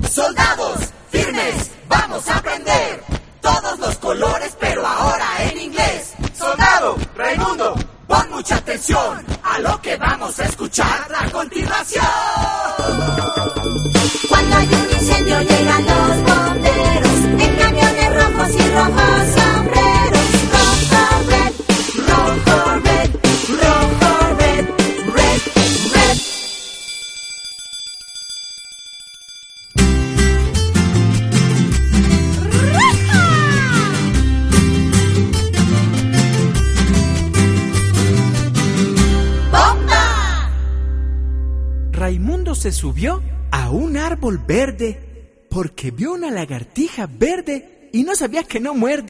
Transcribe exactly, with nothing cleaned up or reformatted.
Soldados, firmes, vamos a aprender todos los colores, pero ahora en inglés. Soldado, Raimundo, pon mucha atención a lo que vamos a escuchar a continuación. Cuando hay un incendio llegan los bomberos en camiones rojos y rojos sombreros. Rojo, red, rojo, red, rojo, red, red, red. ¡Bomba! Raimundo se subió a un árbol verde porque vio una lagartija verde y no sabía que no muerde.